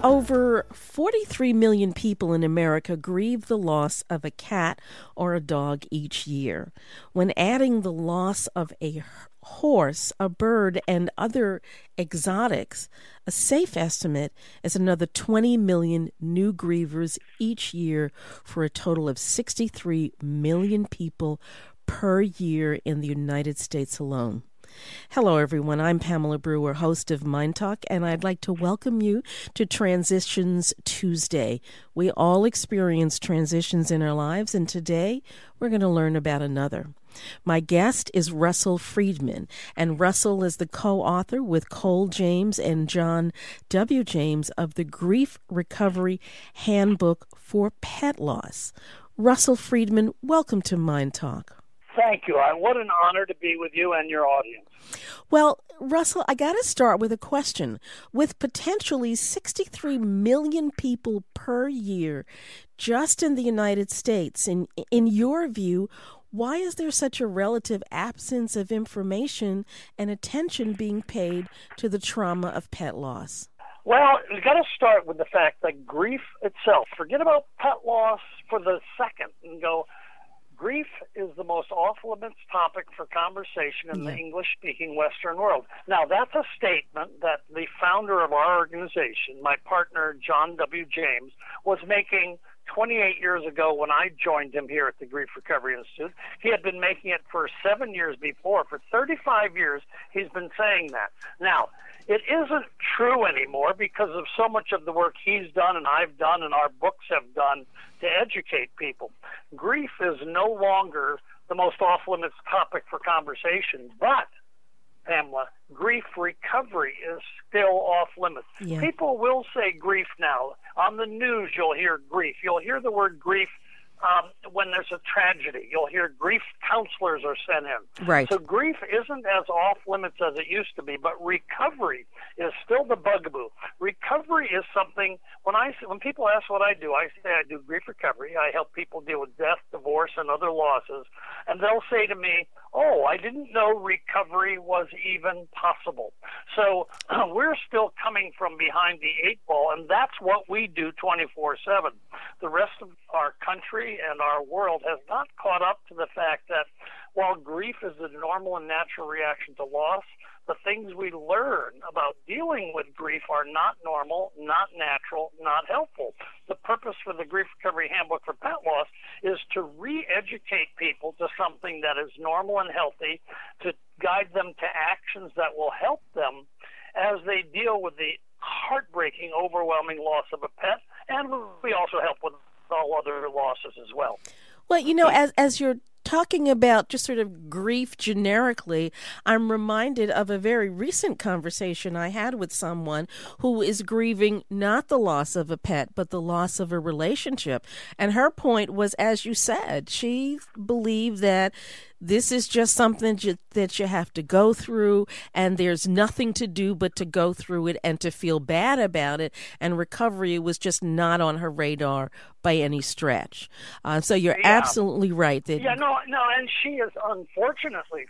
Over 43 million people in America grieve the loss of a cat or a dog each year. When adding the loss of a horse, a bird, and other exotics, a safe estimate is another 20 million new grievers each year for a total of 63 million people per year in the United States alone. Hello, everyone. I'm Pamela Brewer, host of Mind Talk, and I'd like to welcome you to Transitions Tuesday. We all experience transitions in our lives, and today we're going to learn about another. My guest is Russell Friedman, and Russell is the co-author with Cole James and John W. James of the Grief Recovery Handbook for Pet Loss. Russell Friedman, welcome to Mind Talk. Thank you. What an honor to be with you and your audience. Well, Russell, I got to start with a question. With potentially 63 million people per year just in the United States, in your view, why is there such a relative absence of information and attention being paid to the trauma of pet loss? Well, you've got to start with the fact that grief itself, forget about pet loss for the second and go, grief is the most off-limits topic for conversation in the English-speaking Western world. Now, that's a statement that the founder of our organization, my partner, John W. James, was making 28 years ago when I joined him here at the Grief Recovery Institute. He had been making it for 7 years before. For 35 years, he's been saying that. Now, it isn't true anymore because of so much of the work he's done and I've done and our books have done to educate people. Grief is no longer the most off-limits topic for conversation, but, Pamela, grief recovery is still off-limits. Yeah. People will say grief now. On the news, you'll hear grief. You'll hear the word grief when there's a tragedy. You'll hear grief counselors are sent in. Right. So grief isn't as off-limits as it used to be, but recovery is still the bugaboo. Recovery is something, when people ask what I do, I say I do grief recovery. I help people deal with death, divorce, and other losses. And they'll say to me, oh, I didn't know recovery was even possible. So we're still coming from behind the eight ball, and that's what we do 24/7. The rest of our country and our world has not caught up to the fact that while grief is a normal and natural reaction to loss, the things we learn about dealing with grief are not normal, not natural, not helpful. The purpose for the Grief Recovery Handbook for Pet Loss is to re-educate people to something that is normal and healthy, to guide them to actions that will help them as they deal with the heartbreaking, overwhelming loss of a pet, and we also help with all other losses as well. Well, as you're talking about just sort of grief generically, I'm reminded of a very recent conversation I had with someone who is grieving not the loss of a pet, but the loss of a relationship. And her point was, as you said, she believed that this is just something that you have to go through, and there's nothing to do but to go through it and to feel bad about it. And recovery was just not on her radar by any stretch. So you're absolutely right. No, and she is unfortunately,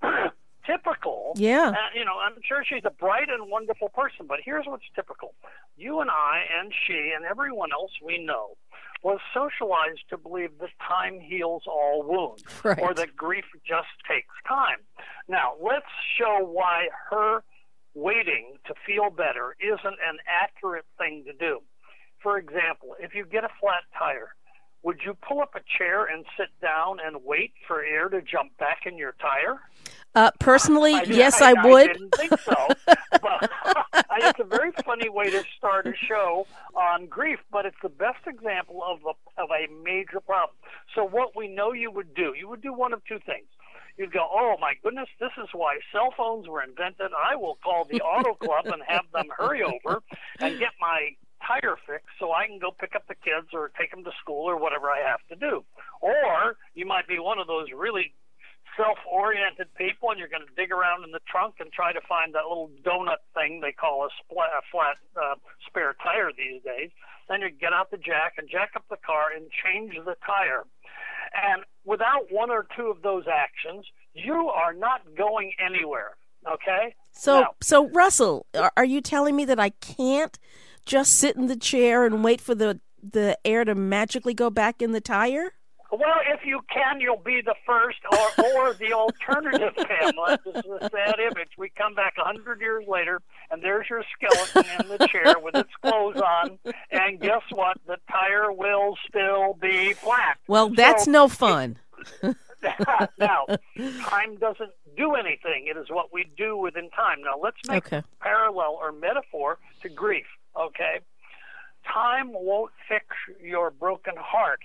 typical. Yeah. I'm sure she's a bright and wonderful person, but here's what's typical. You and I and she and everyone else we know was socialized to believe that time heals all wounds, right, or that grief just takes time. Now, let's show why her waiting to feel better isn't an accurate thing to do. For example, if you get a flat tire, would you pull up a chair and sit down and wait for air to jump back in your tire? Personally, yes, I would. I didn't think so. But it's a very funny way to start a show on grief, but it's the best example of a major problem. So what we know you would do one of two things. You'd go, oh, my goodness, this is why cell phones were invented. I will call the auto club and have them hurry over and get my tire fixed so I can go pick up the kids or take them to school or whatever I have to do. Or you might be one of those really self-oriented people, and you're going to dig around in the trunk and try to find that little donut thing they call a flat spare tire these days. Then you get out the jack and jack up the car and change the tire. And without one or two of those actions, you are not going anywhere, okay? So Russell, are you telling me that I can't just sit in the chair and wait for the air to magically go back in the tire? Well, if you can, you'll be the first, or the alternative, Pamela. This is a sad image. We come back 100 years later, and there's your skeleton in the chair with its clothes on, and guess what? The tire will still be flat. Well, that's no fun. Now, time doesn't do anything. It is what we do within time. Now, let's make a parallel or metaphor to grief, okay? Time won't fix your broken heart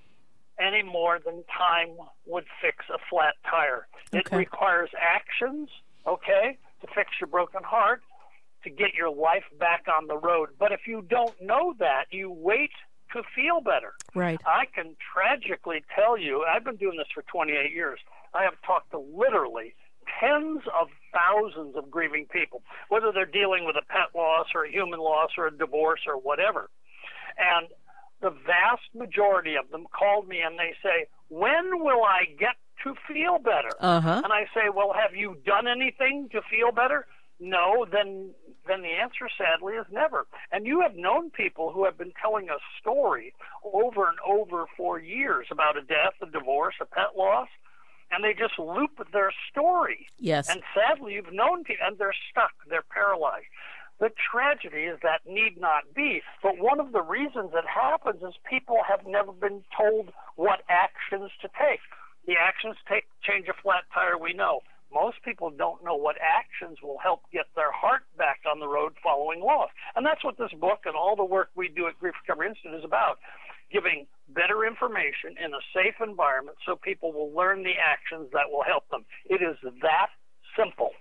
any more than time would fix a flat tire. It requires actions, okay, to fix your broken heart, to get your life back on the road. But if you don't know that, you wait to feel better. Right. I can tragically tell you, I've been doing this for 28 years. I have talked to literally tens of thousands of grieving people, whether they're dealing with a pet loss or a human loss or a divorce or whatever. And the vast majority of them called me and they say, when will I get to feel better? And I say, well, have you done anything to feel better? No, then the answer, sadly, is never. And you have known people who have been telling a story over and over for years about a death, a divorce, a pet loss, and they just loop their story. Yes. And sadly, you've known people, and they're stuck, they're paralyzed. The tragedy is that need not be. But one of the reasons it happens is people have never been told what actions to take. The actions to change a flat tire, we know. Most people don't know what actions will help get their heart back on the road following loss. And that's what this book and all the work we do at Grief Recovery Institute is about, giving better information in a safe environment so people will learn the actions that will help them. It is that simple.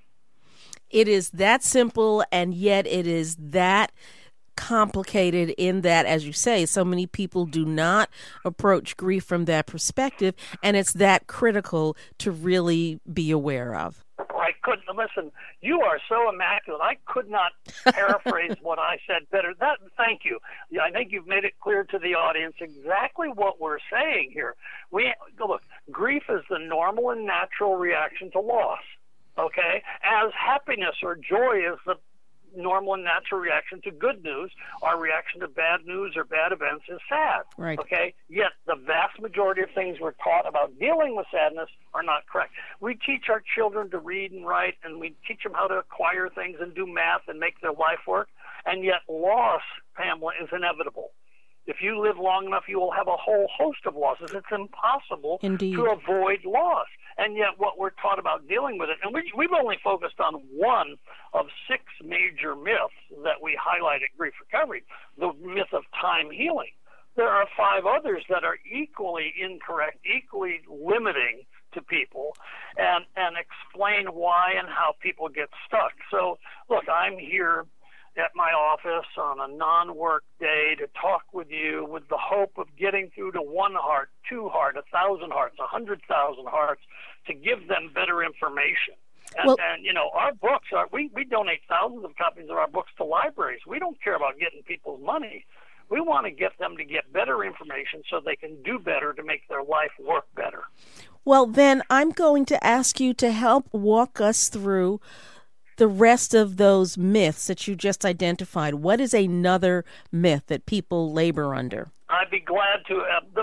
It is that simple, and yet it is that complicated in that, as you say, so many people do not approach grief from that perspective, and it's that critical to really be aware of. I couldn't, listen, you are so immaculate. I could not paraphrase what I said better. Thank you. I think you've made it clear to the audience exactly what we're saying here. Look, grief is the normal and natural reaction to loss. Okay, as happiness or joy is the normal and natural reaction to good news, our reaction to bad news or bad events is sad. Right. Okay, yet the vast majority of things we're taught about dealing with sadness are not correct. We teach our children to read and write, and we teach them how to acquire things and do math and make their life work, and yet loss, Pamela, is inevitable. If you live long enough, you will have a whole host of losses. It's impossible to avoid loss. And yet what we're taught about dealing with it, and we've only focused on one of 6 major myths that we highlight at Grief Recovery, the myth of time healing. There are 5 others that are equally incorrect, equally limiting to people, and explain why and how people get stuck. So, look, I'm here at my office on a non-work day to talk with you with the hope of getting through to 1 heart, 2 heart, 1,000 hearts, 100,000 hearts, to give them better information. And you know, our books we donate thousands of copies of our books to libraries. We don't care about getting people's money. We want to get them to get better information so they can do better to make their life work better. Well, then I'm going to ask you to help walk us through the rest of those myths that you just identified. What is another myth that people labor under? I'd be glad to.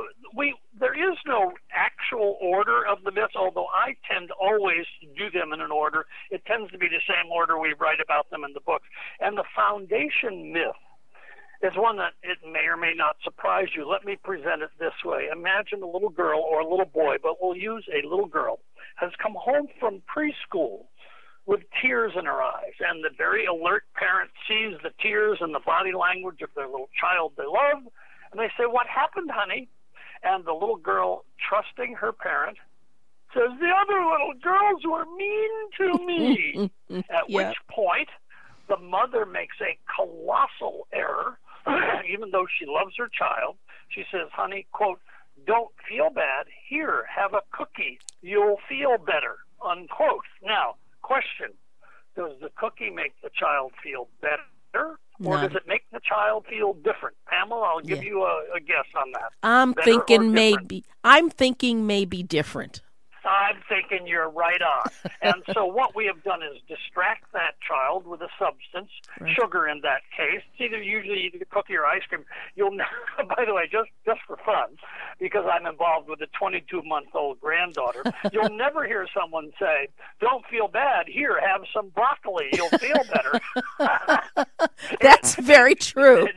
There is no actual order of the myths, although I tend always to do them in an order. It tends to be the same order we write about them in the books. And the foundation myth is one that it may or may not surprise you. Let me present it this way. Imagine a little girl or a little boy, but we'll use a little girl, has come home from preschool with tears in her eyes, and the very alert parent sees the tears and the body language of their little child they love, and they say, "What happened, honey?" And the little girl, trusting her parent, says, "The other little girls were mean to me." At which point, the mother makes a colossal error, even though she loves her child. She says, "Honey, quote, don't feel bad. Here, have a cookie. You'll feel better," unquote. Now, question, does the cookie make the child feel better, or does it make the child feel different? Pamela, I'll give you a guess on that. I'm thinking maybe different. I'm thinking you're right on. And so what we have done is distract that child with a substance, sugar in that case. It's usually either cookie or ice cream. You'll by the way, just for fun, because I'm involved with a 22-month-old granddaughter, you'll never hear someone say, "Don't feel bad. Here, have some broccoli. You'll feel better." That's very true.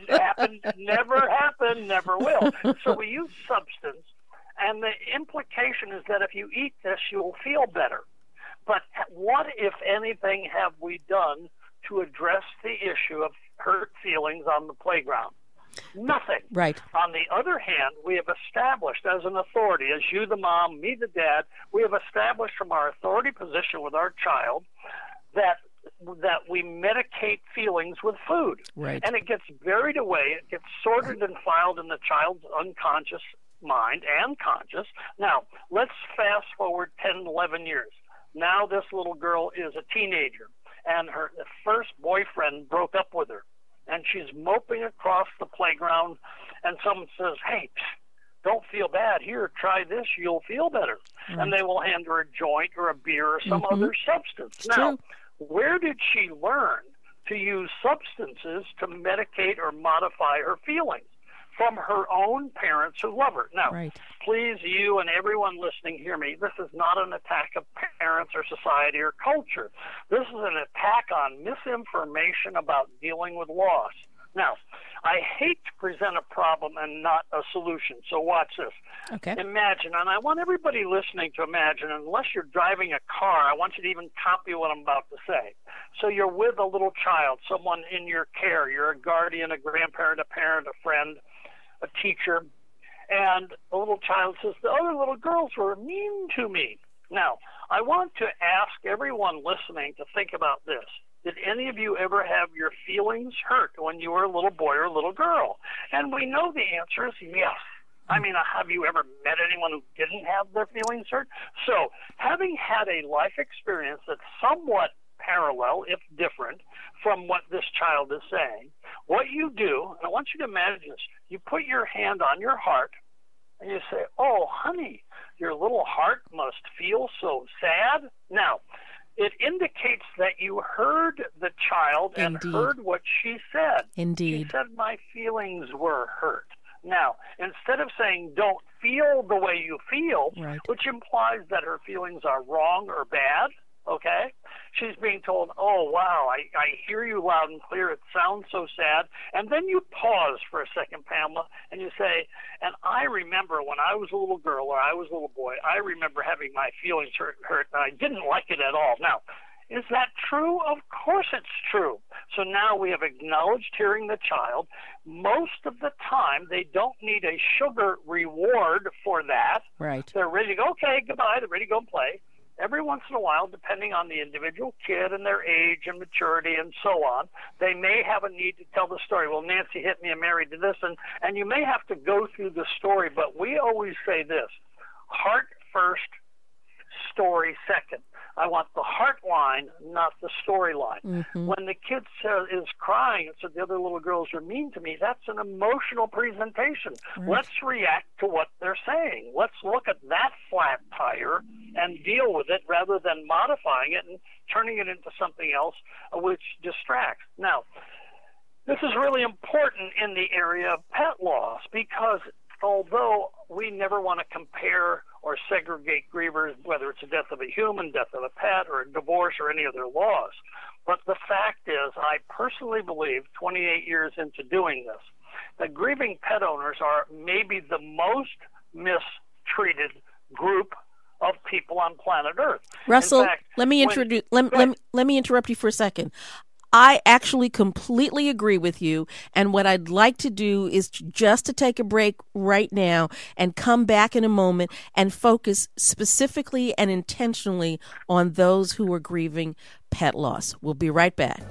Never happened, never will. So we use substance. And the implication is that if you eat this, you'll feel better. But what, if anything, have we done to address the issue of hurt feelings on the playground? Nothing. Right. On the other hand, we have established as an authority, as you the mom, me the dad, we have established from our authority position with our child that we medicate feelings with food. Right. And it gets buried away. It gets sorted and filed in the child's unconscious mind and conscious. Now, let's fast forward 10, 11 years. Now this little girl is a teenager, and her first boyfriend broke up with her, and she's moping across the playground, and someone says, "Hey, don't feel bad. Here, try this. You'll feel better." Mm-hmm. And they will hand her a joint or a beer or some other substance. Now, where did she learn to use substances to medicate or modify her feelings? From her own parents who love her. Now, please, you and everyone listening, hear me. This is not an attack of parents or society or culture. This is an attack on misinformation about dealing with loss. Now, I hate to present a problem and not a solution, so watch this. Okay. Imagine, and I want everybody listening to imagine, unless you're driving a car, I want you to even copy what I'm about to say. So you're with a little child, someone in your care. You're a guardian, a grandparent, a parent, a friend, a teacher, and the little child says, "The other little girls were mean to me." Now, I want to ask everyone listening to think about this. Did any of you ever have your feelings hurt when you were a little boy or a little girl? And we know the answer is yes. I mean, have you ever met anyone who didn't have their feelings hurt? So, having had a life experience that's somewhat parallel, if different, from what this child is saying, what you do, and I want you to imagine this, you put your hand on your heart and you say, "Oh, honey, your little heart must feel so sad." Now, it indicates that you heard the child and heard what she said. Indeed. She said, "My feelings were hurt." Now, instead of saying, "Don't feel the way you feel," which implies that her feelings are wrong or bad, okay? She's being told, "Oh, wow, I hear you loud and clear. It sounds so sad." And then you pause for a second, Pamela, and you say, "And I remember when I was a little girl or I was a little boy, I remember having my feelings hurt, and I didn't like it at all." Now, is that true? Of course it's true. So now we have acknowledged hearing the child. Most of the time, they don't need a sugar reward for that. Right. They're ready to go, "Okay, goodbye." They're ready to go and play. Every once in a while, depending on the individual kid and their age and maturity and so on, they may have a need to tell the story. "Well, Nancy hit me and Mary did this," and you may have to go through the story, but we always say this: heart first, story second. I want the heart line, not the storyline. Mm-hmm. When the kid is crying and said, "The other little girls are mean to me," that's an emotional presentation. Let's react to what they're saying. Let's look at that flat tire and deal with it rather than modifying it and turning it into something else which distracts. Now, this is really important in the area of pet loss because although we never want to compare or segregate grievers, whether it's a death of a human, death of a pet, or a divorce, or any other loss. But the fact is, I personally believe, 28 years into doing this, that grieving pet owners are maybe the most mistreated group of people on planet Earth. Russell, In fact, let me interrupt you for a second. I actually completely agree with you. And what I'd like to do is just to take a break right now and come back in a moment and focus specifically and intentionally on those who are grieving pet loss. We'll be right back.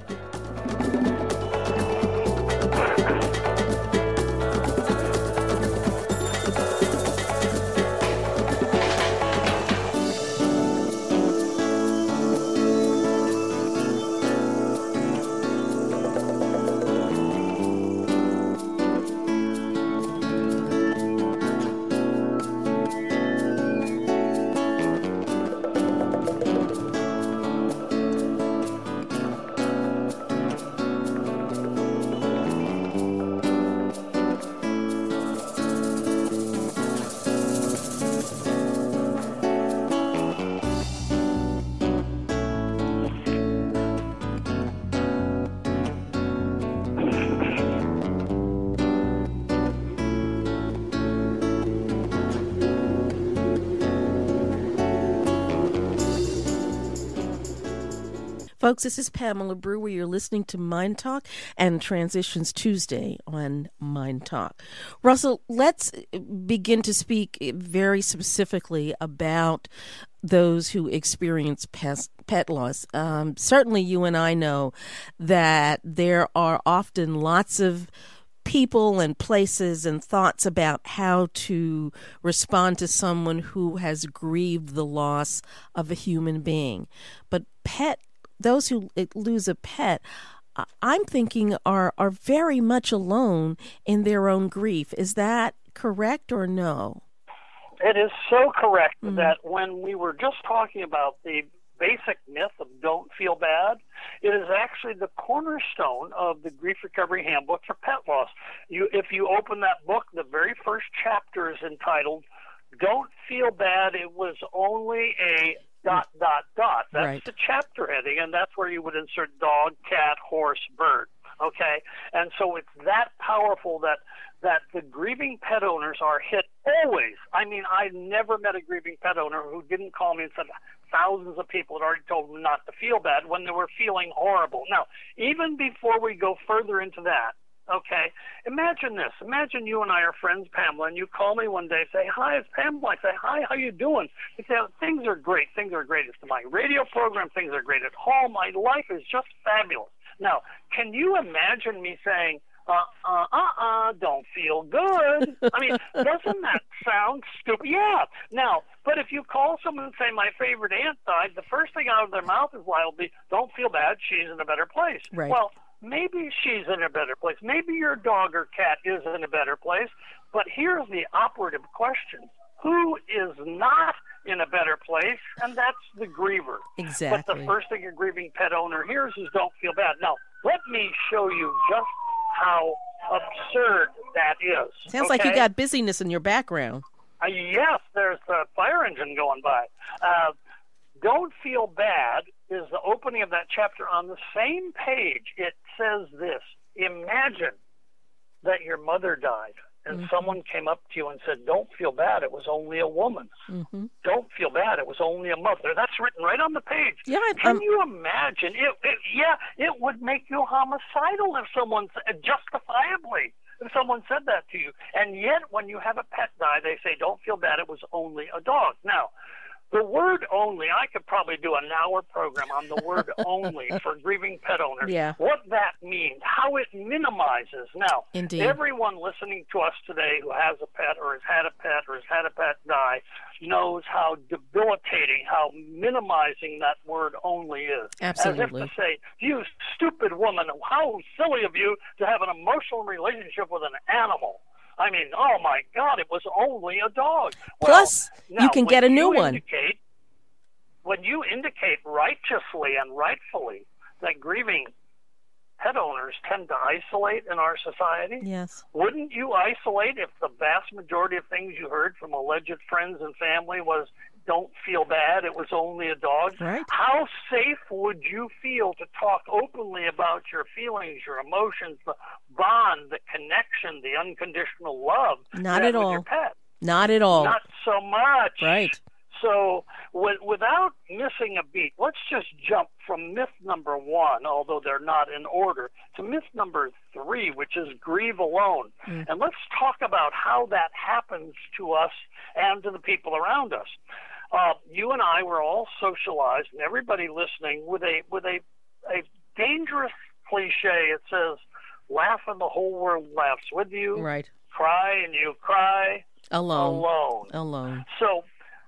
Folks, this is Pamela Brewer. You're listening to Mind Talk and Transitions Tuesday on Mind Talk. Russell, let's begin to speak very specifically about those who experience pet loss. Certainly you and I know that there are often lots of people and places and thoughts about how to respond to someone who has grieved the loss of a human being. But those who lose a pet, I'm thinking are very much alone in their own grief. Is that correct or no? It is so correct that when we were just talking about the basic myth of don't feel bad, it is actually the cornerstone of the Grief Recovery Handbook for Pet Loss. If you open that book, the very first chapter is entitled, Don't Feel Bad, It Was Only a ... That's right. The chapter heading, and that's where you would insert dog, cat, horse, bird. Okay? And so it's that powerful that the grieving pet owners are hit always. I mean, I never met a grieving pet owner who didn't call me and said thousands of people had already told them not to feel bad when they were feeling horrible. Now, even before we go further into that, okay, imagine this. Imagine you and I are friends, Pamela, and you call me one day, say, hi, it's Pamela. I say, hi, how you doing? You say, things are great. Things are great. It's my radio program. Things are great at home. My life is just fabulous. Now, can you imagine me saying, don't feel good? I mean, doesn't that sound stupid? Yeah. Now, but if you call someone and say, my favorite aunt died, the first thing out of their mouth is will be, don't feel bad, she's in a better place. Right. Well, maybe she's in a better place. Maybe your dog or cat is in a better place. But here's the operative question. Who is not in a better place? And that's the griever. Exactly. But the first thing a grieving pet owner hears is don't feel bad. Now, let me show you just how absurd that is. Sounds like you got busyness in your background. Yes, there's a fire engine going by. Don't feel bad is the opening of that chapter. On the same page, it says this: imagine that your mother died and someone came up to you and said, don't feel bad, it was only a woman. Don't feel bad, it was only a mother. That's written right on the page. Yeah, Can you imagine? It would make you homicidal if someone, justifiably, if someone said that to you. And yet, when you have a pet die, they say, don't feel bad, it was only a dog. Now, the word only, I could probably do an hour program on the word only for grieving pet owners. Yeah. What that means, how it minimizes. Now, Indeed. Everyone listening to us today who has a pet or has had a pet or has had a pet die knows how debilitating, how minimizing that word only is. Absolutely. As if to say, you stupid woman, how silly of you to have an emotional relationship with an animal. I mean, oh, my God, it was only a dog. Plus, well, you can get a new one. When you indicate righteously and rightfully that grieving pet owners tend to isolate in our society, yes, wouldn't you isolate if the vast majority of things you heard from alleged friends and family was, don't feel bad, it was only a dog? Right. How safe would you feel to talk openly about your feelings, your emotions, the bond, the connection, the unconditional love? Not at all. With your pet? Not at all. Not so much. Right. So without missing a beat, let's just jump from myth number 1, although they're not in order, to myth number 3, which is grieve alone. And let's talk about how that happens to us and to the people around us. You and I were all socialized, and everybody listening, with a dangerous cliche. It says, laugh and the whole world laughs with you. Right. Cry and you cry alone. So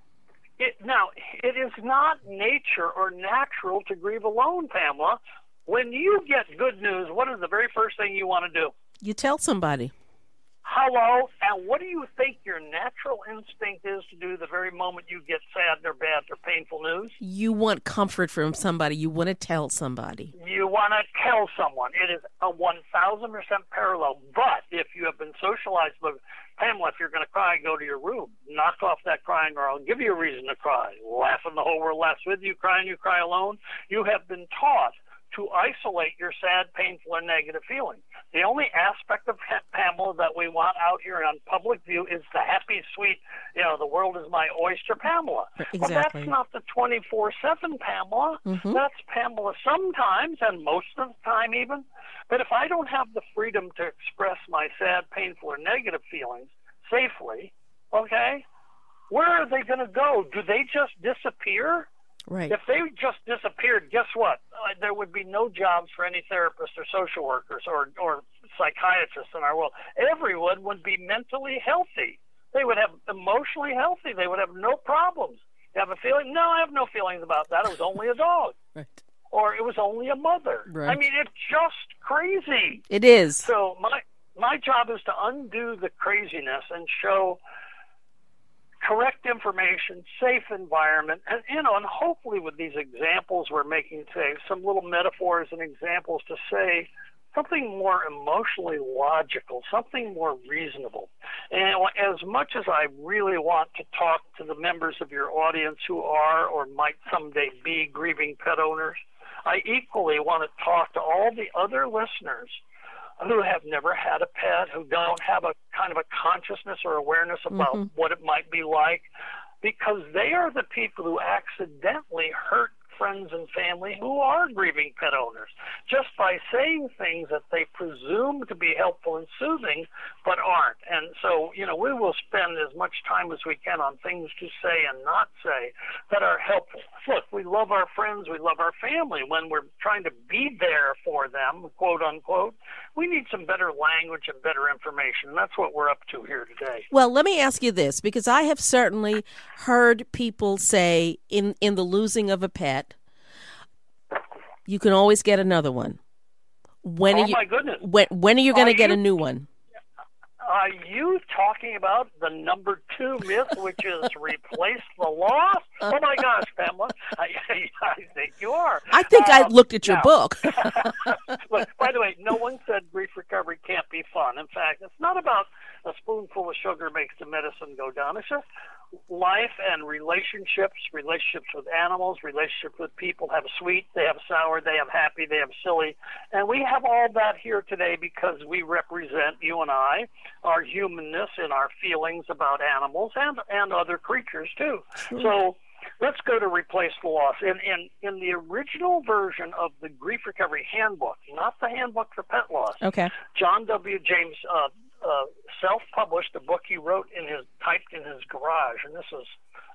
it is not nature or natural to grieve alone, Pamela. When you get good news, what is the very first thing you want to do? You tell somebody. Hello, and what do you think your natural instinct is to do the very moment you get sad or bad or painful news? You want comfort from somebody. You want to tell somebody. You want to tell someone. It is a 1,000% parallel. But if you have been socialized with, Pamela, if you're going to cry, go to your room. Knock off that crying or I'll give you a reason to cry. Laugh and the whole world laughs with you. Cry and you cry alone. You have been taught to isolate your sad, painful, or negative feelings. The only aspect of Pamela that we want out here on public view is the happy, sweet, the world is my oyster Pamela. Exactly. Well, that's not the 24/7 Pamela. Mm-hmm. That's Pamela sometimes, and most of the time even. But if I don't have the freedom to express my sad, painful, or negative feelings safely, okay, where are they going to go? Do they just disappear? Right. If they just disappeared, guess what? There would be no jobs for any therapists or social workers or psychiatrists in our world. Everyone would be mentally healthy. They would have emotionally healthy. They would have no problems. You have a feeling? No, I have no feelings about that. It was only a dog. Right. Or it was only a mother. Right. I mean, it's just crazy. It is. So my job is to undo the craziness and show correct information, safe environment, and and hopefully with these examples we're making today, some little metaphors and examples to say something more emotionally logical, something more reasonable. And as much as I really want to talk to the members of your audience who are or might someday be grieving pet owners, I equally want to talk to all the other listeners who have never had a pet, who don't have a kind of a consciousness or awareness about what it might be like, because they are the people who accidentally hurt friends and family who are grieving pet owners, just by saying things that they presume to be helpful and soothing, but aren't. And so, we will spend as much time as we can on things to say and not say that are helpful. Look, we love our friends, we love our family. When we're trying to be there for them, quote unquote, we need some better language and better information. And that's what we're up to here today. Well, let me ask you this, because I have certainly heard people say in the losing of a pet, you can always get another one. My goodness. When are you going to get a new one? Are you talking about the number 2 myth, which is replace the loss? Oh, my gosh, Pamela. I think you are. I think I looked at your book. Look, by the way, no one said grief recovery can't be fun. In fact, it's not about a spoonful of sugar makes the medicine go down. It's just life and relationships with animals, relationships with people have sweet, they have sour, they have happy, they have silly. And we have all that here today because we represent, you and I, our humanness and our feelings about animals and other creatures too. Sure. So let's go to replace the loss. In the original version of the Grief Recovery Handbook, not the handbook for pet loss, okay, John W. James self-published a book he wrote typed in his garage, and this was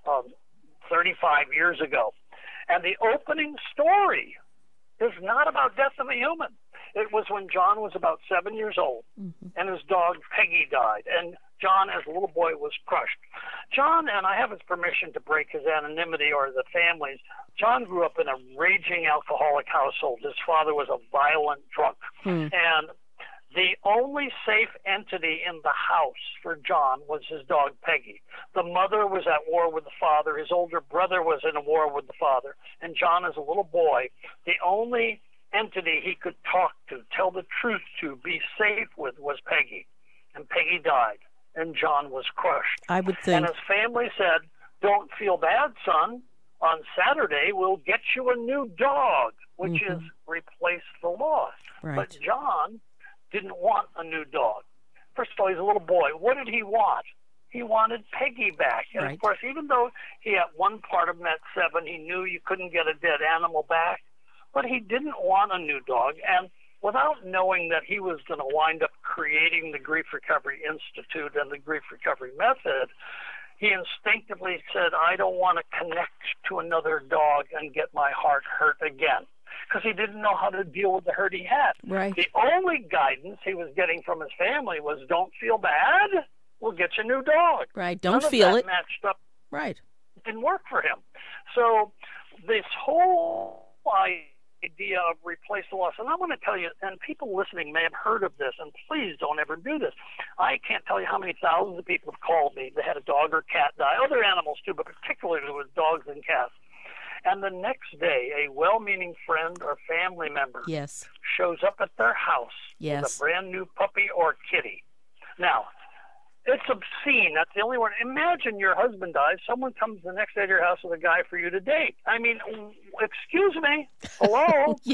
35 years ago. And the opening story is not about death of a human. It was when John was about 7 years old, and his dog Peggy died, and John, as a little boy, was crushed. John, and I have his permission to break his anonymity or the family's, John grew up in a raging alcoholic household. His father was a violent drunk, and the only safe entity in the house for John was his dog, Peggy. The mother was at war with the father. His older brother was in a war with the father. And John, as a little boy, the only entity he could talk to, tell the truth to, be safe with, was Peggy. And Peggy died, and John was crushed. I would think. And his family said, "Don't feel bad, son. On Saturday, we'll get you a new dog," which is replace the loss. Right. But John didn't want a new dog. First of all, he's a little boy. What did he want? He wanted Peggy back. And, of course, even though he at one part of him at 7, he knew you couldn't get a dead animal back, but he didn't want a new dog. And without knowing that he was going to wind up creating the Grief Recovery Institute and the Grief Recovery Method, he instinctively said, "I don't want to connect to another dog and get my heart hurt again," because he didn't know how to deal with the hurt he had. Right. The only guidance he was getting from his family was, "Don't feel bad. We'll get you a new dog." Right. Don't None feel of that it. matched up. Right. It didn't work for him. So this whole idea of replace the loss, and I want to tell you, and people listening may have heard of this, and please don't ever do this. I can't tell you how many thousands of people have called me. They had a dog or cat die, other animals too, but particularly with dogs and cats. And the next day, a well-meaning friend or family member shows up at their house with a brand new puppy or kitty. Now, it's obscene. That's the only word. Imagine your husband dies. Someone comes the next day to your house with a guy for you to date. I mean, excuse me. Hello? Yeah.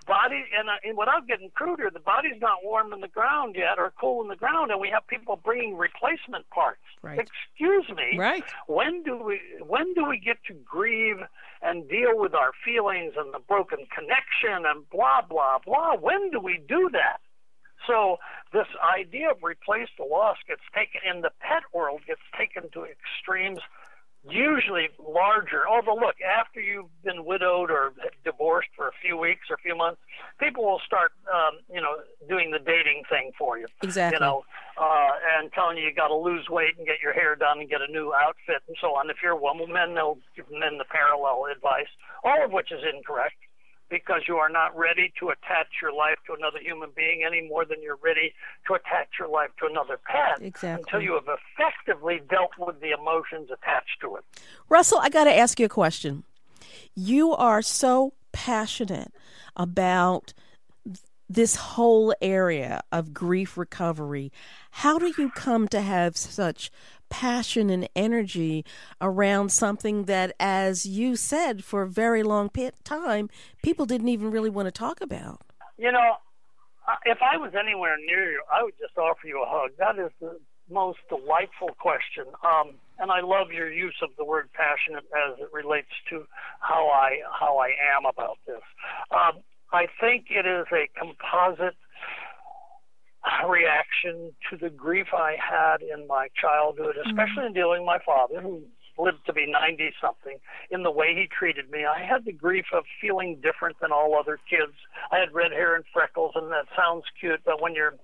body, and without getting cruder, the body's not warm in the ground yet or cool in the ground, and we have people bringing replacement parts. Right. Excuse me. Right. When do we get to grieve and deal with our feelings and the broken connection and blah, blah, blah? When do we do that? So this idea of replace the loss gets taken, in the pet world, gets taken to extremes, usually larger. Although, look, after you've been widowed or divorced for a few weeks or a few months, people will start, doing the dating thing for you. Exactly. And telling you got to lose weight and get your hair done and get a new outfit and so on. If you're a woman, men, they'll give men the parallel advice, all of which is incorrect, because you are not ready to attach your life to another human being any more than you're ready to attach your life to another pet. Exactly. Until you have effectively dealt with the emotions attached to it. Russell, I got to ask you a question. You are so passionate about this whole area of grief recovery. How do you come to have such passion and energy around something that, as you said, for a very long time, people didn't even really want to talk about? If I was anywhere near you, I would just offer you a hug. That is the most delightful question. And I love your use of the word passionate as it relates to how I am about this. I think it is a composite reaction to the grief I had in my childhood, especially in dealing with my father, who lived to be 90-something, in the way he treated me. I had the grief of feeling different than all other kids. I had red hair and freckles, and that sounds cute, but when you're,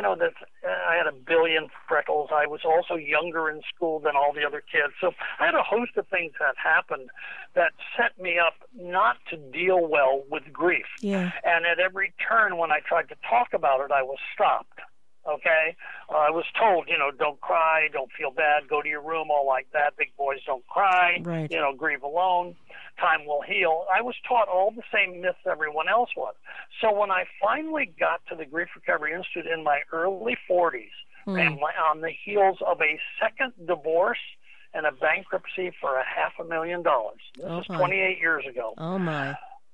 I had a billion freckles. I was also younger in school than all the other kids. So I had a host of things that happened that set me up not to deal well with grief. Yeah. And at every turn when I tried to talk about it, I was stopped. Okay? I was told, don't cry, don't feel bad, go to your room, all like that. Big boys don't cry, right. Grieve alone. Time will heal. I was taught all the same myths everyone else was. So when I finally got to the Grief Recovery Institute in my early 40s, and on the heels of a second divorce and a bankruptcy for $500,000, this is 28 years ago. Oh, my.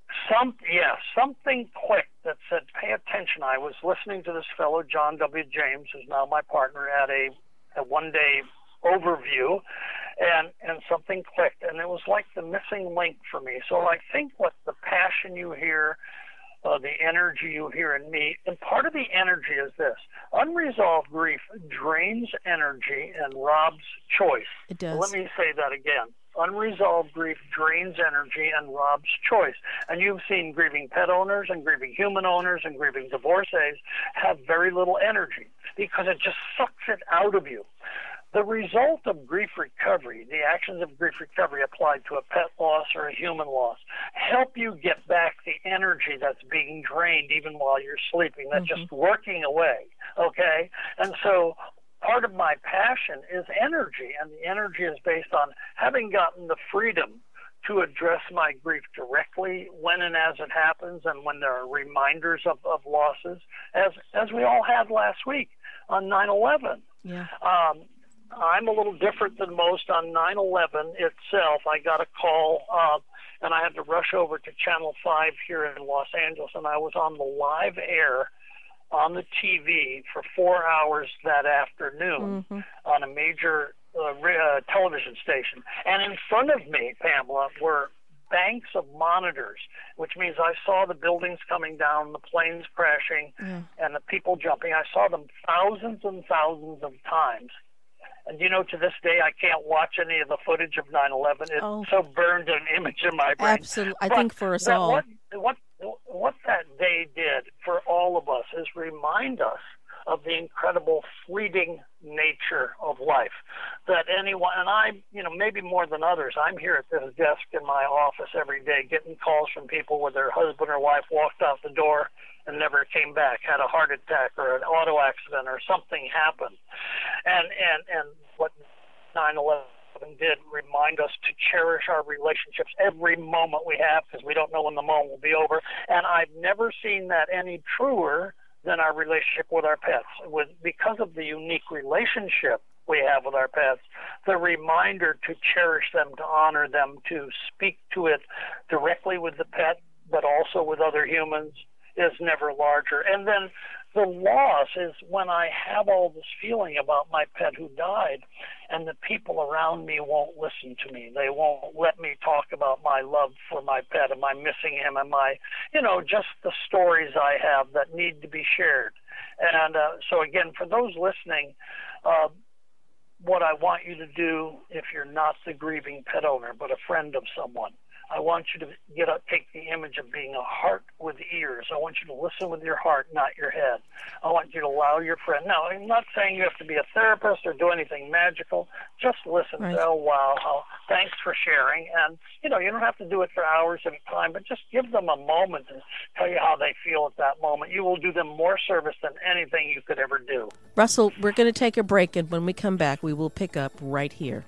Something clicked that said, pay attention. I was listening to this fellow, John W. James, who's now my partner, at a one-day overview, and something clicked, and it was like the missing link for me. So I think what the passion you hear, the energy you hear in me, and part of the energy is this: unresolved grief drains energy and robs choice. It does. Let me say that again. Unresolved grief drains energy and robs choice. And you've seen grieving pet owners and grieving human owners and grieving divorcees have very little energy because it just sucks it out of you. The result of grief recovery, the actions of grief recovery applied to a pet loss or a human loss, help you get back the energy that's being drained even while you're sleeping. That's just working away, okay? And so part of my passion is energy, and the energy is based on having gotten the freedom to address my grief directly when and as it happens, and when there are reminders of losses, as we all had last week on 9/11. Yeah. I'm a little different than most. On 9/11 itself, I got a call, and I had to rush over to Channel 5 here in Los Angeles, and I was on the live air on the TV for 4 hours that afternoon on a major television station. And in front of me, Pamela, were banks of monitors, which means I saw the buildings coming down, the planes crashing, and the people jumping. I saw them thousands and thousands of times. And, to this day, I can't watch any of the footage of 9/11. It's so burned an image in my brain. Absolutely. I think for us all. What that day did for all of us is remind us of the incredible fleeting nature of life. That anyone, and I, maybe more than others, I'm here at this desk in my office every day getting calls from people where their husband or wife walked out the door and never came back, had a heart attack or an auto accident or something happened. And what 9/11 did remind us to cherish our relationships every moment we have, because we don't know when the moment will be over. And I've never seen that any truer than our relationship with our pets. Because of the unique relationship we have with our pets, the reminder to cherish them, to honor them, to speak to it directly with the pet, but also with other humans, is never larger. And then the loss is when I have all this feeling about my pet who died, and the people around me won't listen to me. They won't let me talk about my love for my pet. Am I missing him? Am I, just the stories I have that need to be shared. And so again, for those listening, what I want you to do, if you're not the grieving pet owner, but a friend of someone, I want you to take the image of being a heart with ears. I want you to listen with your heart, not your head. I want you to allow your friend. Now, I'm not saying you have to be a therapist or do anything magical. Just listen. Right. Say, oh, wow, thanks for sharing. And, you don't have to do it for hours at a time, but just give them a moment and tell you how they feel at that moment. You will do them more service than anything you could ever do. Russell, we're going to take a break, and when we come back, we will pick up right here.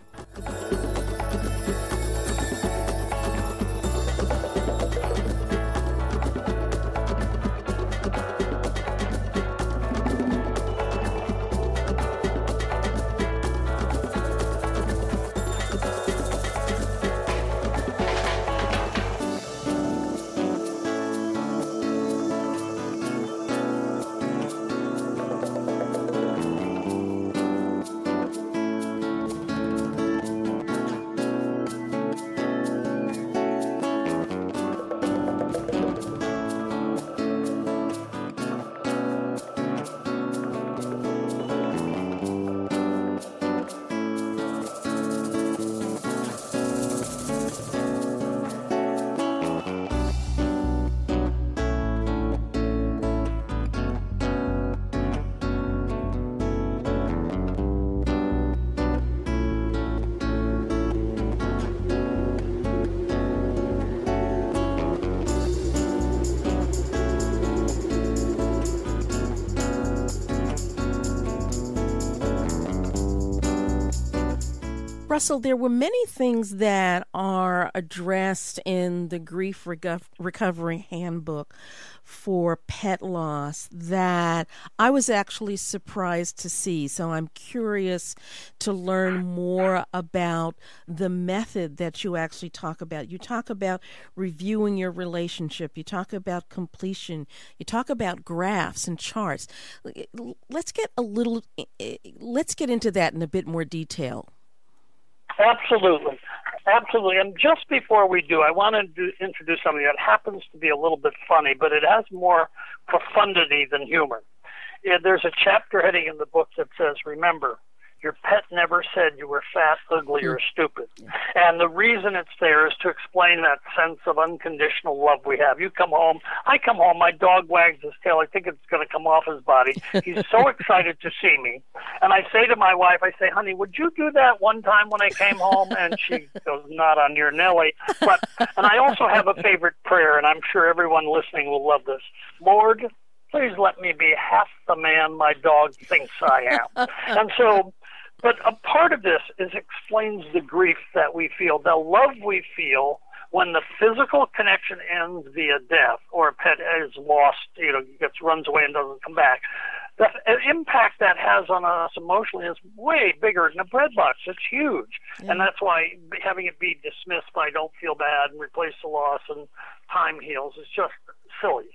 Russell, there were many things that are addressed in the Grief Recovery Handbook for pet loss that I was actually surprised to see. So I'm curious to learn more about the method that you actually talk about. You talk about reviewing your relationship. You talk about completion. You talk about graphs and charts. Let's get into that in a bit more detail. Absolutely. And just before we do, I want to introduce something that happens to be a little bit funny, but it has more profundity than humor. There's a chapter heading in the book that says, remember, your pet never said you were fat, ugly, or stupid. And the reason it's there is to explain that sense of unconditional love we have. I come home, my dog wags his tail. I think it's going to come off his body. He's so excited to see me. And I say to my wife, honey, would you do that one time when I came home? And she goes, not on your Nelly. And I also have a favorite prayer, and I'm sure everyone listening will love this. Lord, please let me be half the man my dog thinks I am. And so, but a part of this explains the grief that we feel, the love we feel when the physical connection ends via death or a pet is lost, runs away and doesn't come back. The impact that has on us emotionally is way bigger than a bread box. It's huge. Yeah. And that's why having it be dismissed by don't feel bad and replace the loss and time heals is just silly.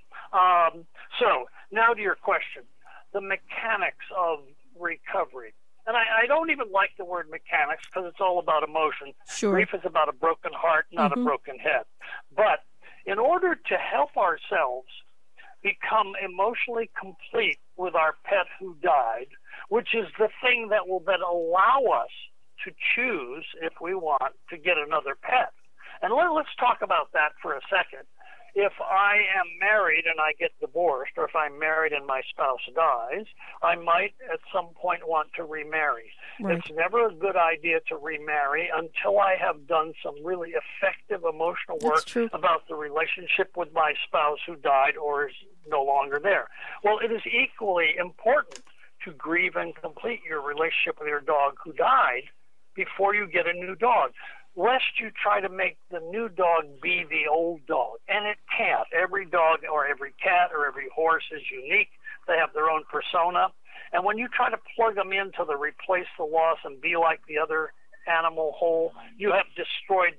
So now to your question, the mechanics of recovery. And I don't even like the word mechanics because it's all about emotion. Sure. Grief is about a broken heart, not a broken head. But in order to help ourselves become emotionally complete with our pet who died, which is the thing that will then allow us to choose, if we want, to get another pet. And let's talk about that for a second. If I am married and I get divorced, or if I'm married and my spouse dies, I might at some point want to remarry. Right. It's never a good idea to remarry until I have done some really effective emotional work about the relationship with my spouse who died or is no longer there. Well, it is equally important to grieve and complete your relationship with your dog who died before you get a new dog, lest you try to make the new dog be the old dog. And it can't. Every dog or every cat or every horse is unique. They have their own persona. And when you try to plug them into the replace the loss and be like the other animal whole, you have destroyed the relationship.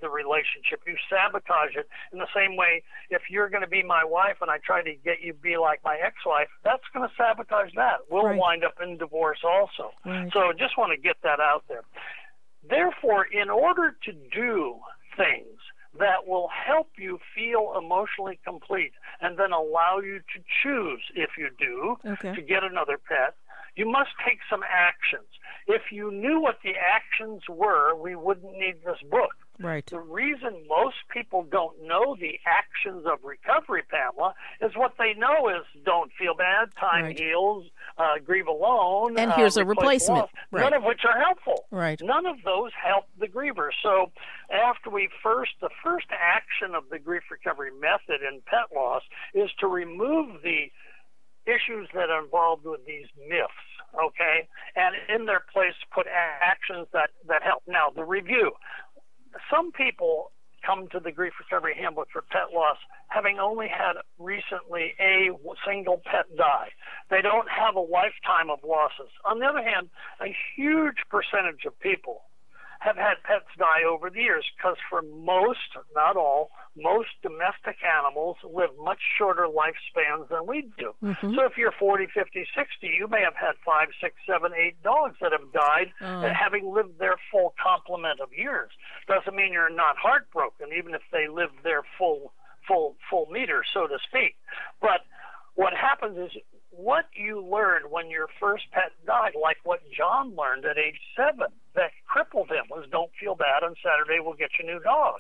relationship. You sabotage it in the same way. If you're going to be my wife and I try to get you to be like my ex-wife, that's going to sabotage that. We'll wind up in divorce also. So just want to get that out there. Therefore, in order to do things that will help you feel emotionally complete and then allow you to choose, if you do, to get another pet, you must take some actions. If you knew what the actions were, we wouldn't need this book. Right. The reason most people don't know the actions of recovery, Pamela, is what they know is don't feel bad, time heals, grieve alone, and here's a replacement. None of which are helpful. Right. None of those help the griever. So after the first action of the grief recovery method in pet loss is to remove the issues that are involved with these myths, okay, and in their place put actions that help. Now, the review. Some people come to the Grief Recovery Handbook for Pet Loss having only had recently a single pet die. They don't have a lifetime of losses. On the other hand, a huge percentage of people have had pets die over the years because for most, not all, most domestic animals live much shorter lifespans than we do. So if you're 40, 50, 60, you may have had 5, 6, 7, 8 dogs that have died having lived their full complement of years. Doesn't mean you're not heartbroken, even if they lived their full meter, so to speak. But what happens is what you learned when your first pet died, like what John learned at age 7, that crippled him, was don't feel bad, on Saturday we'll get you a new dog.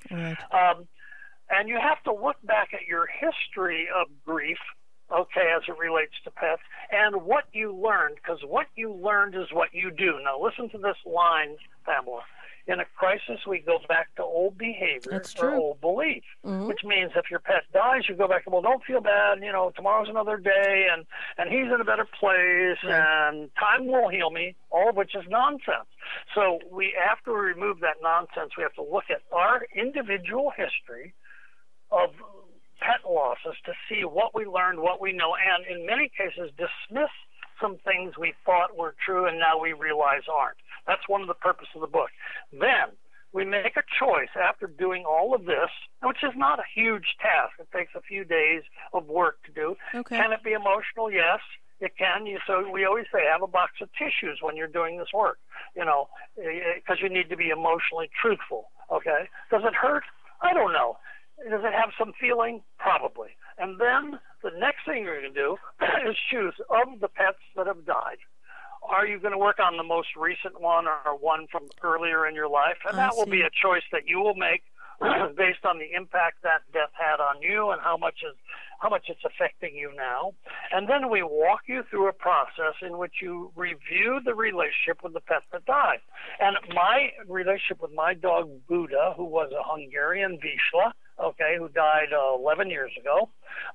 And you have to look back at your history of grief, okay, as it relates to pets, and what you learned, because what you learned is what you do. Now listen to this line, Pamela. In a crisis, we go back to old behavior or old belief, which means if your pet dies, you go back to, well, don't feel bad, you know, tomorrow's another day, and he's in a better place, and time will heal me, all of which is nonsense. So after we remove that nonsense, we have to look at our individual history of pet losses to see what we learned, what we know, and in many cases dismiss some things we thought were true and now we realize aren't. That's one of the purposes of the book. Then we make a choice after doing all of this, which is not a huge task. It takes a few days of work to do. Can it be emotional? Yes, it can. So we always say have a box of tissues when you're doing this work, you know, because you need to be emotionally truthful, okay? Does it hurt? I don't know. Does it have some feeling? Probably. And then the next thing you're going to do is choose of the pets that have died. Are you going to work on the most recent one or one from earlier in your life? And that will be a choice that you will make based on the impact that death had on you and how much it's affecting you now. And then we walk you through a process in which you review the relationship with the pet that died. And my relationship with my dog Buddha, who was a Hungarian Vizsla, okay, who died 11 years ago,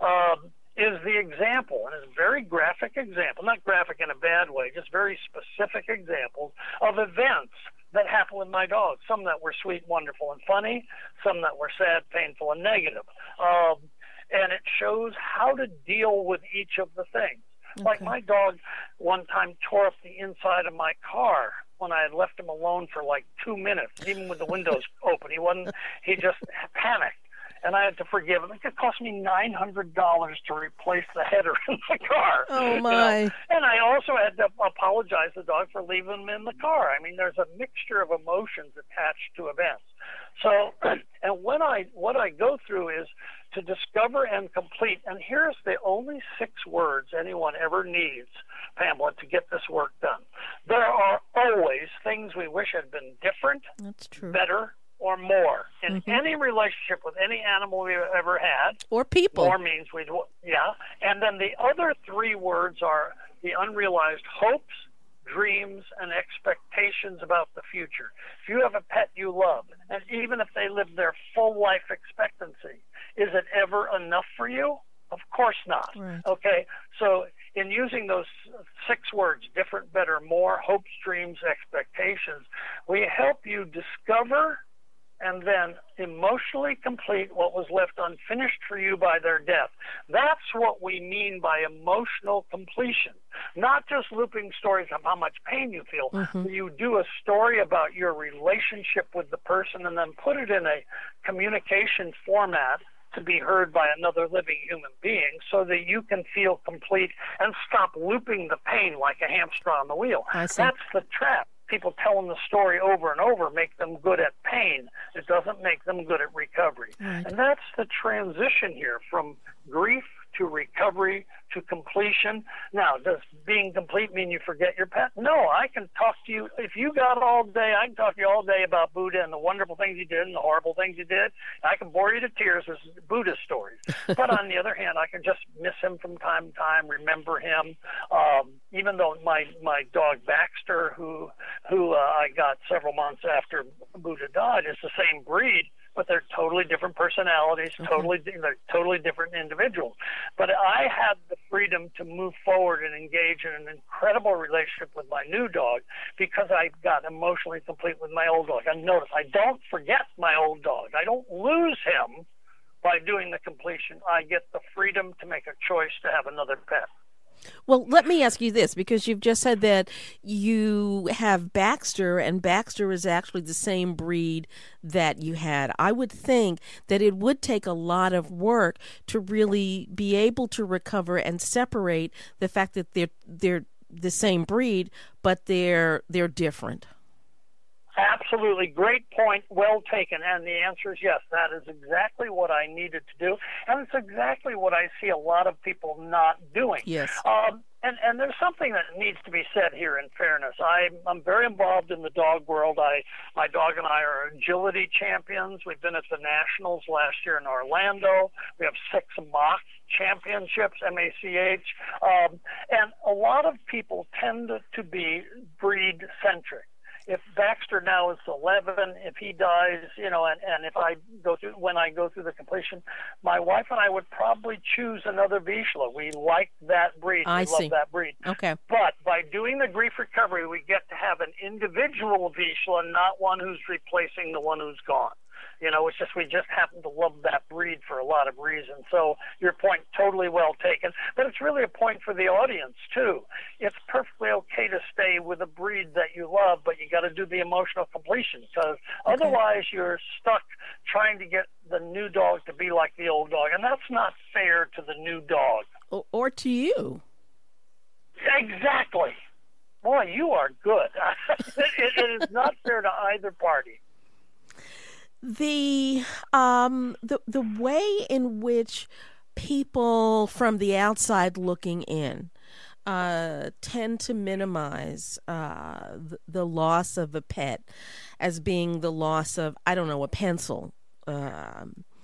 is the example, and it's a very graphic example, not graphic in a bad way, just very specific examples of events that happened with my dog, some that were sweet, wonderful, and funny, some that were sad, painful, and negative. And it shows how to deal with each of the things. Like my dog one time tore up the inside of my car when I had left him alone for like 2 minutes, even with the windows open. He just panicked. And I had to forgive him. It cost me $900 to replace the header in the car. Oh, my. You know? And I also had to apologize to the dog for leaving him in the car. I mean, there's a mixture of emotions attached to events. So, and what I go through is to discover and complete, and here's the only 6 words anyone ever needs, Pamela, to get this work done. There are always things we wish had been different, that's true, better, or more in any relationship with any animal we've ever had. Or people. More means and then the other 3 words are the unrealized hopes, dreams, and expectations about the future. If you have a pet you love, and even if they live their full life expectancy, is it ever enough for you? Of course not. Right. Okay, so in using those 6 words, different, better, more, hopes, dreams, expectations, we help you discover and then emotionally complete what was left unfinished for you by their death. That's what we mean by emotional completion. Not just looping stories of how much pain you feel. You do a story about your relationship with the person and then put it in a communication format to be heard by another living human being so that you can feel complete and stop looping the pain like a hamster on the wheel. That's the trap. People telling the story over and over make them good at pain. It doesn't make them good at recovery. Right. And that's the transition here from grief to recovery to completion. Now, does being complete mean you forget your pet? No, I can talk to you. If you got all day, I can talk to you all day about Buddha and the wonderful things he did and the horrible things he did. I can bore you to tears with Buddha stories. But on the other hand, I can just miss him from time to time, remember him. Even though my dog Baxter, who I got several months after Buddha died, is the same breed, but they're totally different personalities, they're totally different individuals. But I had the freedom to move forward and engage in an incredible relationship with my new dog because I got emotionally complete with my old dog. And notice, I don't forget my old dog. I don't lose him by doing the completion. I get the freedom to make a choice to have another pet. Well, let me ask you this, because you've just said that you have Baxter, and Baxter is actually the same breed that you had. I would think that it would take a lot of work to really be able to recover and separate the fact that they're the same breed, but they're different. Absolutely. Great point. Well taken. And the answer is yes. That is exactly what I needed to do. And it's exactly what I see a lot of people not doing. Yes. And there's something that needs to be said here in fairness. I'm very involved in the dog world. My dog and I are agility champions. We've been at the Nationals last year in Orlando. We have 6 mock championships, MACH. And a lot of people tend to be breed-centric. If Baxter now is 11, if he dies, and if when I go through the completion, my wife and I would probably choose another Vizsla. We like that breed. We love that breed. Okay. But by doing the grief recovery, we get to have an individual Vizsla, not one who's replacing the one who's gone. It's just we just happen to love that breed for a lot of reasons. So your point, totally well taken. But it's really a point for the audience, too. It's perfectly okay to stay with a breed that you love, but you got to do the emotional completion, because otherwise you're stuck trying to get the new dog to be like the old dog, and that's not fair to the new dog. Or to you. Exactly. Boy, you are good. It is not fair to either party. The way in which people from the outside looking in tend to minimize the loss of a pet as being the loss of, I don't know, a pencil. Yeah,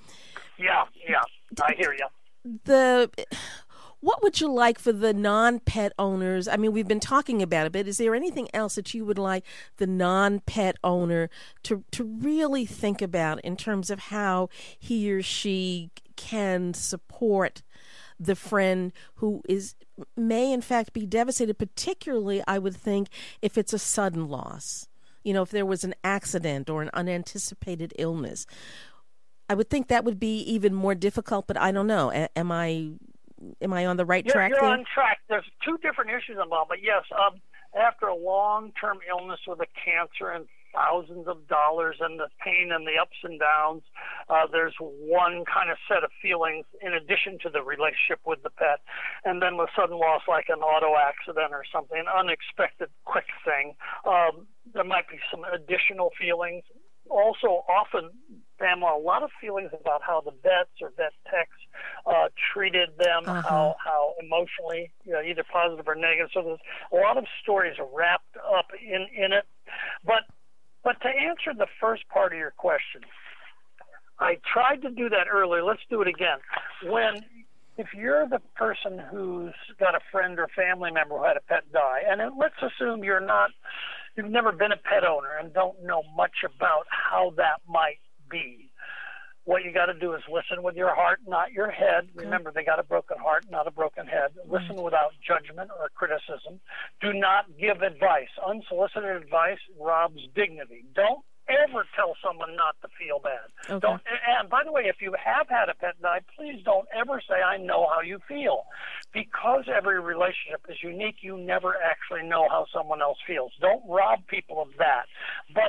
I hear you. What would you like for the non-pet owners? I mean, we've been talking about it, but is there anything else that you would like the non-pet owner to really think about in terms of how he or she can support the friend who may in fact be devastated, particularly, I would think, if it's a sudden loss? If there was an accident or an unanticipated illness. I would think that would be even more difficult, but I don't know. Am I on the right track there? You're on track. There's 2 different issues involved, but yes, after a long-term illness with a cancer and thousands of dollars and the pain and the ups and downs, there's one kind of set of feelings in addition to the relationship with the pet. And then with sudden loss, like an auto accident or something, an unexpected quick thing, there might be some additional feelings. Also, often, Pamela, a lot of feelings about how the vets or vet techs treated them, how emotionally, either positive or negative. So there's a lot of stories wrapped up in it. But to answer the first part of your question, I tried to do that earlier. Let's do it again. If you're the person who's got a friend or family member who had a pet die, and let's assume you've never been a pet owner and don't know much about how that might be. What you got to do is listen with your heart, not your head. Remember, they got a broken heart, not a broken head. Listen without judgment or criticism. Do not give advice. Unsolicited advice robs dignity. Don't ever tell someone not to feel bad. Okay. And by the way, if you have had a pet die, please don't ever say, I know how you feel. Because every relationship is unique, you never actually know how someone else feels. Don't rob people of that. But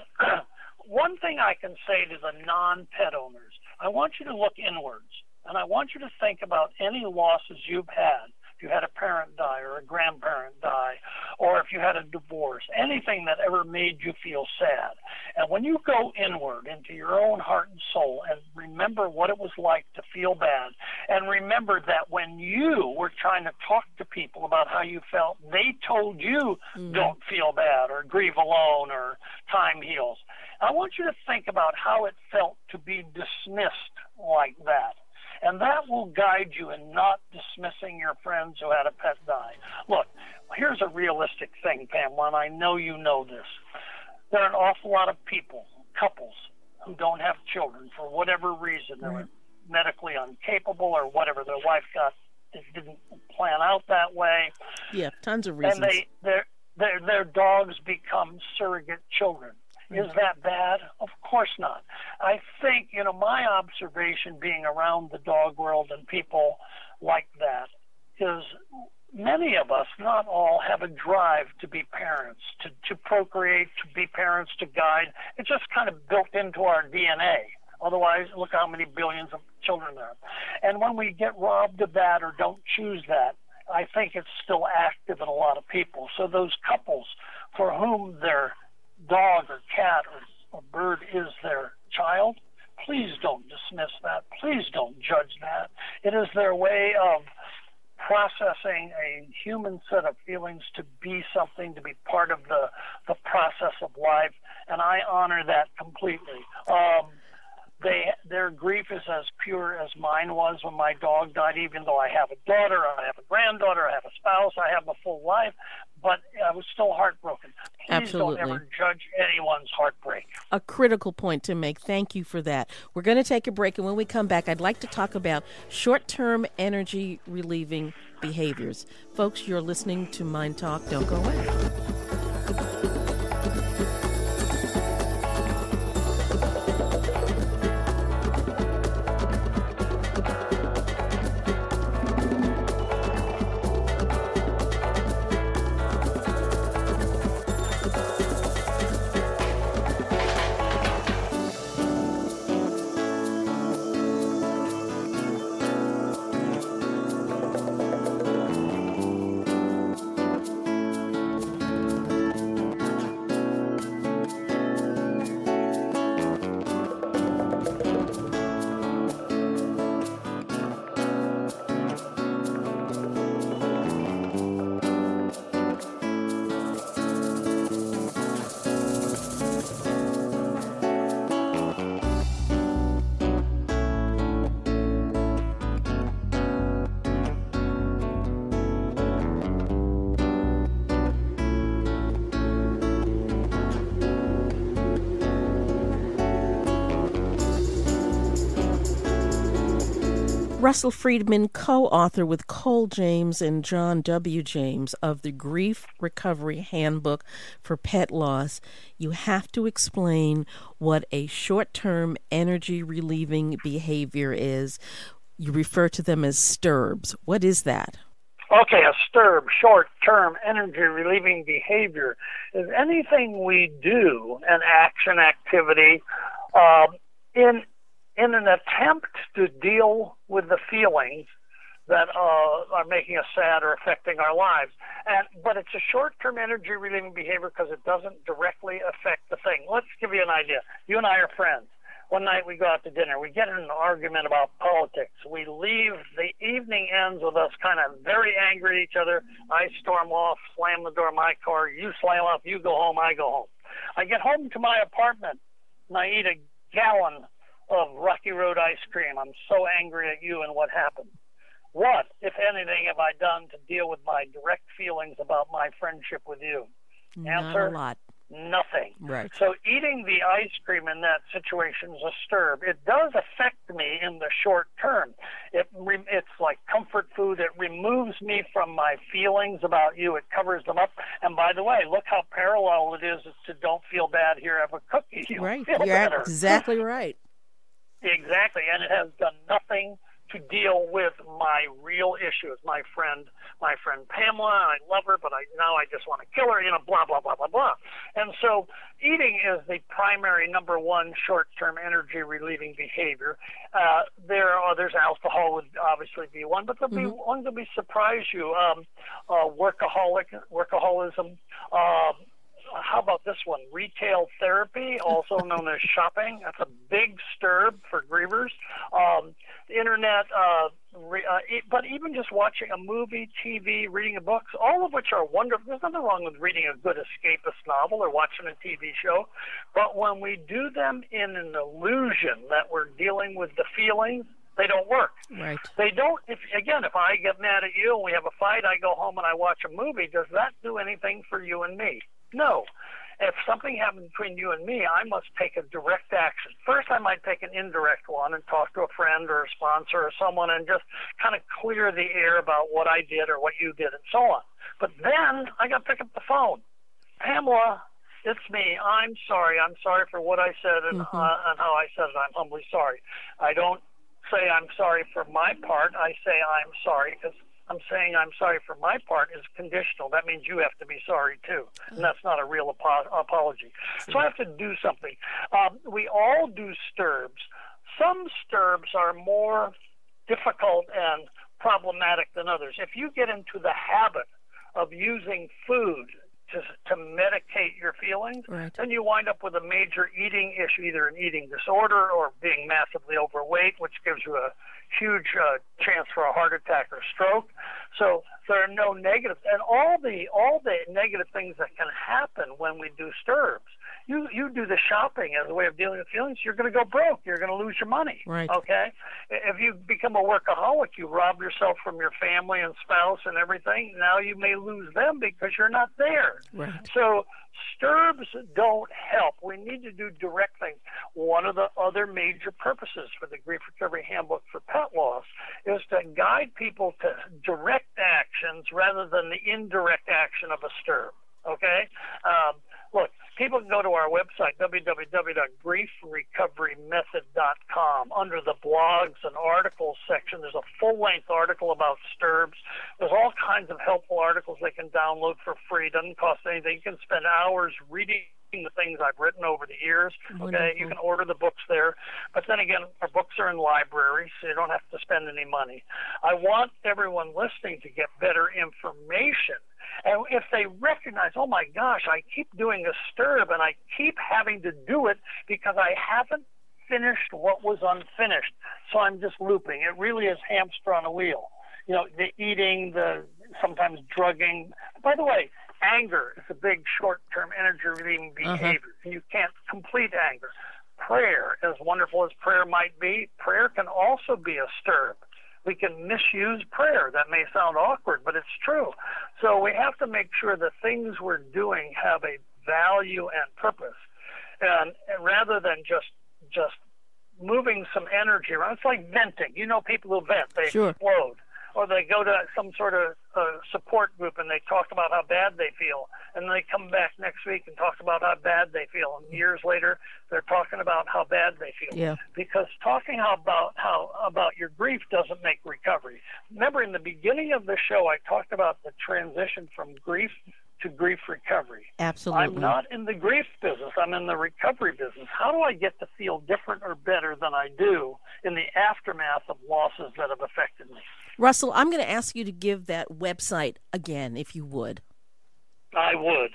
one thing I can say to the non-pet owners, I want you to look inwards, and I want you to think about any losses you've had. If you had a parent die or a grandparent die, or if you had a divorce, anything that ever made you feel sad. And when you go inward into your own heart and soul and remember what it was like to feel bad, and remember that when you were trying to talk to people about how you felt, they told you don't feel bad or grieve alone or time heals. I want you to think about how it felt to be dismissed like that. And that will guide you in not dismissing your friends who had a pet die. Look, here's a realistic thing, Pamela, and I know you know this. There are an awful lot of people, couples, who don't have children for whatever reason. They're medically incapable or whatever. Their wife didn't plan out that way. Yeah, tons of reasons. And their dogs become surrogate children. Is that bad? Of course not. I think, my observation being around the dog world and people like that is many of us, not all, have a drive to be parents, to procreate, to be parents, to guide. It's just kind of built into our DNA. Otherwise, look how many billions of children there are. And when we get robbed of that or don't choose that, I think it's still active in a lot of people. So those couples for whom their dog or cat or bird is their child, please don't dismiss that. Please don't judge that. It is their way of processing a human set of feelings, to be something, to be part of the process of life, and I honor that completely. Their grief is as pure as mine was when my dog died, even though I have a daughter, I have a granddaughter, I have a spouse, I have a full life, but I was still heartbroken. Please Absolutely. Don't ever judge anyone's heartbreak. A critical point to make. Thank you for that. We're going to take a break, and when we come back, I'd like to talk about short-term energy relieving behaviors. Folks, you're listening to Mind Talk. Don't go away. Russell Friedman, co-author with Cole James and John W. James of the Grief Recovery Handbook for Pet Loss. You have to explain what a short-term energy-relieving behavior is. You refer to them as STIRBs. What is that? Okay, a STIRB, short-term energy-relieving behavior, is anything we do, an action, activity, in an attempt to deal with the feelings that are making us sad or affecting our lives. But it's a short-term energy-relieving behavior because it doesn't directly affect the thing. Let's give you an idea. You and I are friends. One night we go out to dinner. We get in an argument about politics. We leave. The evening ends with us kind of very angry at each other. I storm off, slam the door of my car. You slam off. You go home. I go home. I get home to my apartment, and I eat a gallon of Rocky Road ice cream. I'm so angry at you and what happened. What, if anything, have I done to deal with my direct feelings about my friendship with you? Not a lot. Nothing. Right. So eating the ice cream in that situation is a STIRB. It does affect me in the short term. It's like comfort food. It removes me from my feelings about you. It covers them up. And by the way, look how parallel it is to don't feel bad, here, have a cookie. Right. Feel You're better. exactly right. Exactly, and it has done nothing to deal with my real issues. My friend Pamela, I love her, but now I just want to kill her, blah, blah, blah, blah, blah. And so eating is the primary number one short-term energy relieving behavior. There are others. Alcohol would obviously be one, but there'll be ones that will surprise you. Workaholism, how about this one? Retail therapy, also known as shopping. That's a big stirb for grievers. The internet, but even just watching a movie, TV, reading a book, all of which are wonderful. There's nothing wrong with reading a good escapist novel or watching a TV show. But when we do them in an illusion that we're dealing with the feelings, they don't work. Right. They don't. If I get mad at you and we have a fight, I go home and I watch a movie. Does that do anything for you and me? No. If something happens between you and me, I must take a direct action. First, I might take an indirect one and talk to a friend or a sponsor or someone and just kind of clear the air about what I did or what you did and so on. But then I got to pick up the phone. Pamela, it's me. I'm sorry. I'm sorry for what I said and how I said it. I'm humbly sorry. I don't say I'm sorry for my part. I say I'm sorry because I'm saying I'm sorry for my part is conditional. That means you have to be sorry too, and that's not a real apology. So I have to do something. We all do stirbs. Some stirbs are more difficult and problematic than others. If you get into the habit of using food to medicate your feelings, right, then you wind up with a major eating issue, either an eating disorder or being massively overweight, which gives you a huge chance for a heart attack or stroke. So there are no negatives, and all the negative things that can happen when we do stirbs. You do the shopping as a way of dealing with feelings, you're going to go broke. You're going to lose your money. Right. Okay? If you become a workaholic, you rob yourself from your family and spouse and everything. Now you may lose them because you're not there. Right. So stirbs don't help. We need to do direct things. One of the other major purposes for the Grief Recovery Handbook for Pet Loss is to guide people to direct actions rather than the indirect action of a stirb. Okay? Look, people can go to our website, www.griefrecoverymethod.com. Under the blogs and articles section, there's a full-length article about stirbs. There's all kinds of helpful articles they can download for free. It doesn't cost anything. You can spend hours reading the things I've written over the years. Okay, Wonderful. you can order the books there. But then again, our books are in libraries, so you don't have to spend any money. I want everyone listening to get better information. And if they recognize, oh my gosh, I keep doing a stirb and I keep having to do it because I haven't finished what was unfinished, so I'm just looping. It really is hamster on a wheel. The eating, the sometimes drugging. By the way, anger is a big short-term energy-relieving behavior. You can't complete anger. Prayer, as wonderful as prayer might be, prayer can also be a stirb. We can misuse prayer. That may sound awkward, but it's true. So we have to make sure the things we're doing have a value and purpose, and rather than just moving some energy around. It's like venting. People who vent, they explode. Or they go to some sort of support group and they talk about how bad they feel, and they come back next week and talk about how bad they feel, and years later they're talking about how bad they feel. Yeah. Because talking about your grief doesn't make recovery. Remember, in the beginning of the show, I talked about the transition from grief to grief recovery. Absolutely. I'm not in the grief business. I'm in the recovery business. How do I get to feel different or better than I do in the aftermath of losses that have affected me? Russell, I'm going to ask you to give that website again, if you would. I would.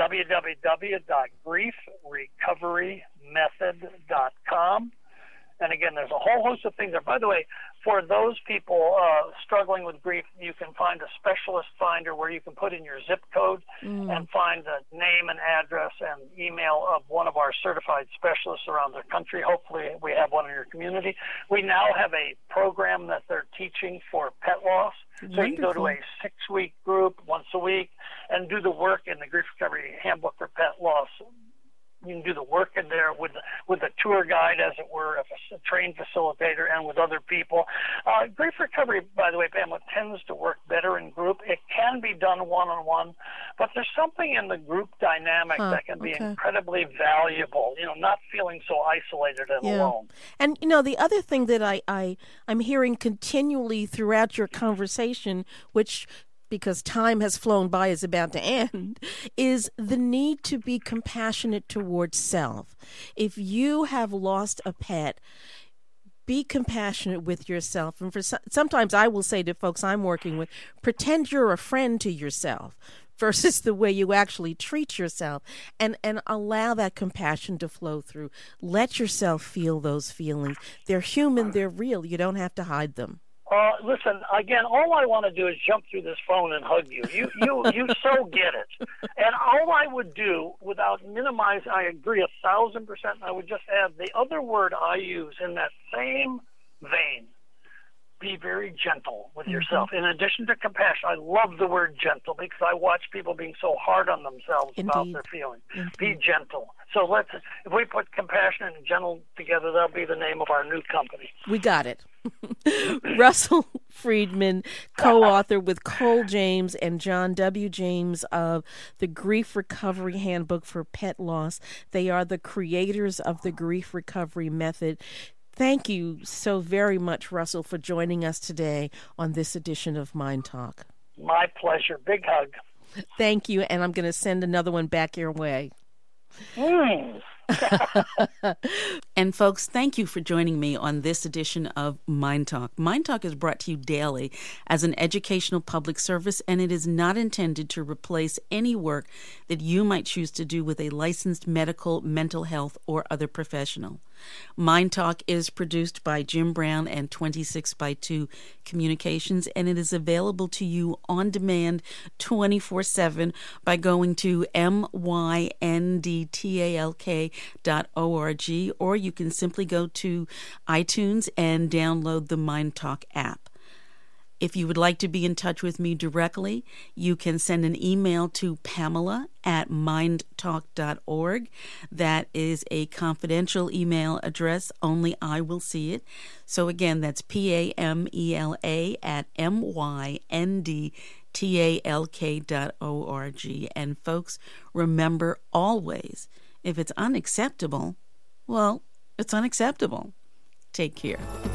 www.griefrecoverymethod.com. And again, there's a whole host of things there. By the way, for those people struggling with grief, you can find a specialist finder where you can put in your zip code and find the name and address and email of one of our certified specialists around the country. Hopefully we have one in your community. We now have a program that they're teaching for pet loss. So you can go to a 6-week group once a week and do the work in the Grief Recovery Handbook for Pet Loss. You can do the work in there with a tour guide, as it were, a trained facilitator, and with other people. Grief recovery, by the way, Pamela, tends to work better in group. It can be done one-on-one, But there's something in the group dynamic that can be incredibly valuable, not feeling so isolated and alone. And, the other thing that I'm hearing continually throughout your conversation, which, because time has flown by, is about to end, is the need to be compassionate towards self. If you have lost a pet, be compassionate with yourself. And sometimes I will say to folks I'm working with, pretend you're a friend to yourself versus the way you actually treat yourself, and allow that compassion to flow through. Let yourself feel those feelings. They're human, they're real. You don't have to hide them. Listen, again, all I want to do is jump through this phone and hug you. You so get it. And all I would do, without minimizing, I agree 1,000%, I would just add the other word I use in that same vein. Be very gentle with yourself. In addition to compassion, I love the word gentle because I watch people being so hard on themselves about their feelings. Be gentle. So if we put compassion and gentle together, that'll be the name of our new company. We got it. Russell Friedman, co-author with Cole James and John W. James of the Grief Recovery Handbook for Pet Loss. They are the creators of the Grief Recovery Method. Thank you so very much, Russell, for joining us today on this edition of Mind Talk. My pleasure. Big hug. Thank you, and I'm going to send another one back your way. And folks, thank you for joining me on this edition of Mind Talk. Mind Talk is brought to you daily as an educational public service, and it is not intended to replace any work that you might choose to do with a licensed medical, mental health, or other professional. Mind Talk is produced by Jim Brown and 26x2 Communications, and it is available to you on demand 24/7 by going to myndtalk.org, or you can simply go to iTunes and download the Mind Talk app. If you would like to be in touch with me directly, you can send an email to Pamela@mindtalk.org. That is a confidential email address. Only I will see it. So again, that's PAMELA@MYNDTALK.org. And folks, remember always, if it's unacceptable, well, it's unacceptable. Take care.